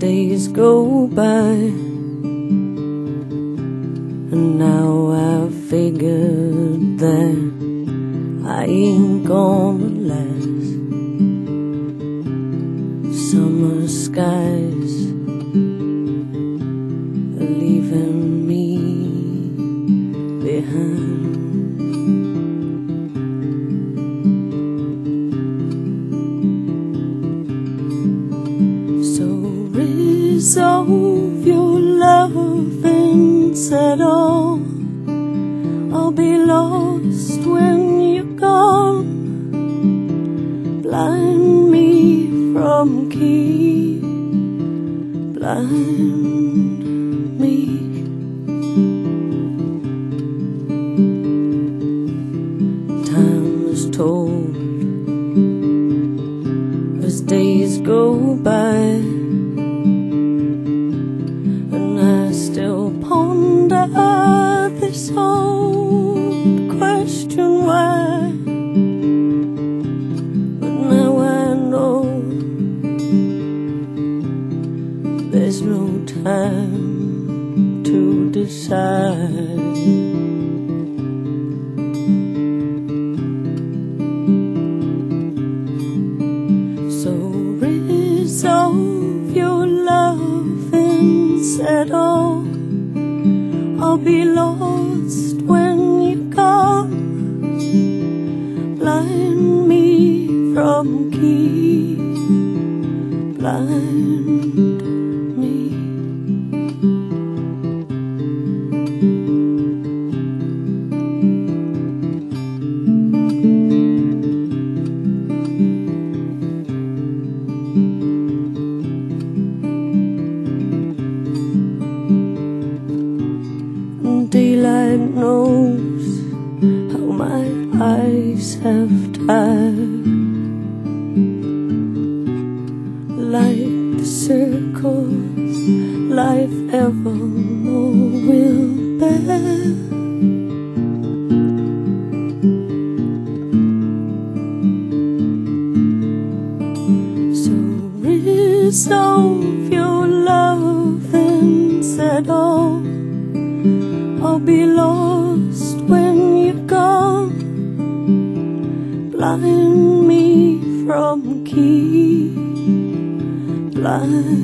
days go by, and now I've figured that I ain't gonna last. Summer skies are leaving me behind. So resolve your love and settle. I'll be lost when you're gone. Blind me from key, blind me. Time is told as days go by, and I still ponder this old question why. But now I know there's no time to decide. So resolve your love and settle. I'll be lost when you're gone. Blind me from key, blind me. Daylight knows how my eyes have tired, like the circles life evermore will bear. So resolve your love and settle. I'll be lost when you're gone. Blind me from key, blind